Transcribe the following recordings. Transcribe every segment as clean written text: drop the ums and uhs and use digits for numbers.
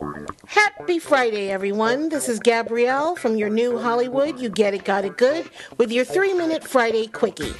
Happy Friday, everyone. This is Gabrielle from your new Hollywood You Get It, Got It Good with your 3-minute Friday Quickie.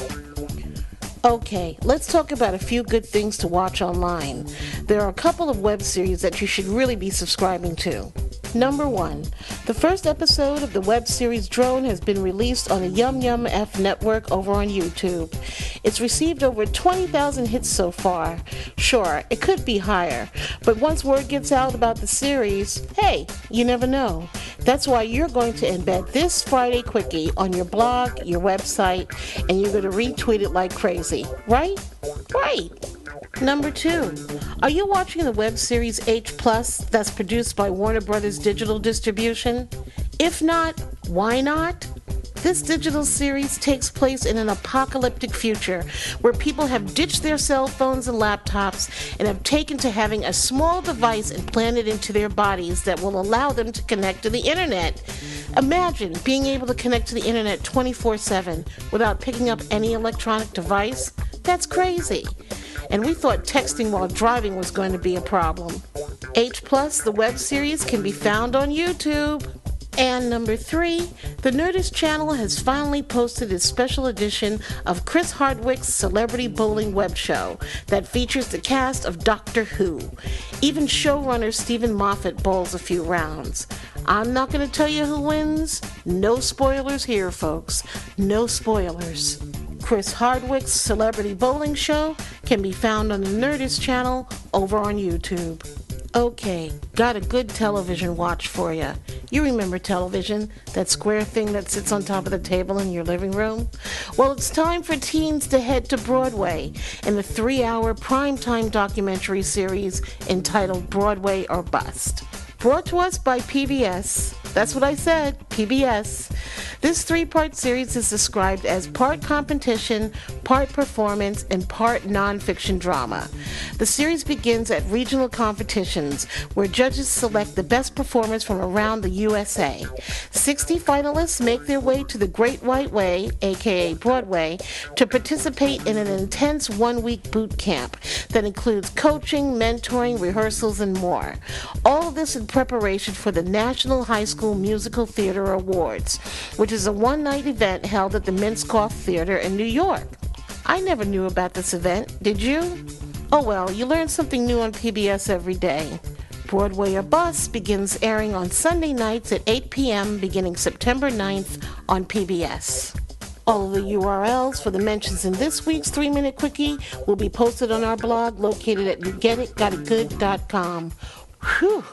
Okay, let's talk about a few good things to watch online. There are a couple of web series that you should really be subscribing to. Number 1, the first episode of the web series Drone has been released on the Yum Yum F network over on YouTube. It's received over 20,000 hits so far. Sure, it could be higher, but once word gets out about the series, hey, you never know. That's why you're going to embed this Friday Quickie on your blog, your website, and you're going to retweet it like crazy, right? Right! Number 2, are you watching the web series H Plus that's produced by Warner Brothers Digital Distribution? If not, why not? This digital series takes place in an apocalyptic future where people have ditched their cell phones and laptops and have taken to having a small device implanted into their bodies that will allow them to connect to the internet. Imagine being able to connect to the internet 24/7 without picking up any electronic device. That's crazy. And we thought texting while driving was going to be a problem. H Plus, the web series, can be found on YouTube. And number 3, the Nerdist channel has finally posted its special edition of Chris Hardwick's Celebrity Bowling web show that features the cast of Doctor Who. Even showrunner Stephen Moffat bowls a few rounds. I'm not going to tell you who wins. No spoilers here, folks. No spoilers. Chris Hardwick's Celebrity Bowling Show can be found on the Nerdist channel over on YouTube. Okay, got a good television watch for you. You remember television, that square thing that sits on top of the table in your living room? Well, it's time for teens to head to Broadway in the 3-hour primetime documentary series entitled Broadway or Bust. Brought to us by PBS. That's what I said, PBS. This 3-part series is described as part competition, part performance, and part nonfiction drama. The series begins at regional competitions where judges select the best performers from around the USA. 60 finalists make their way to the Great White Way, aka Broadway, to participate in an intense 1-week boot camp that includes coaching, mentoring, rehearsals, and more. All of this in preparation for the National High School Musical Theater Awards, which is a one-night event held at the Minskoff Theater in New York. I never knew about this event, did you? Oh well, you learn something new on PBS every day. Broadway or Bust begins airing on Sunday nights at 8 p.m. beginning September 9th on PBS. All of the URLs for the mentions in this week's 3-minute Quickie will be posted on our blog located at yougetitgotitgood.com. Whew,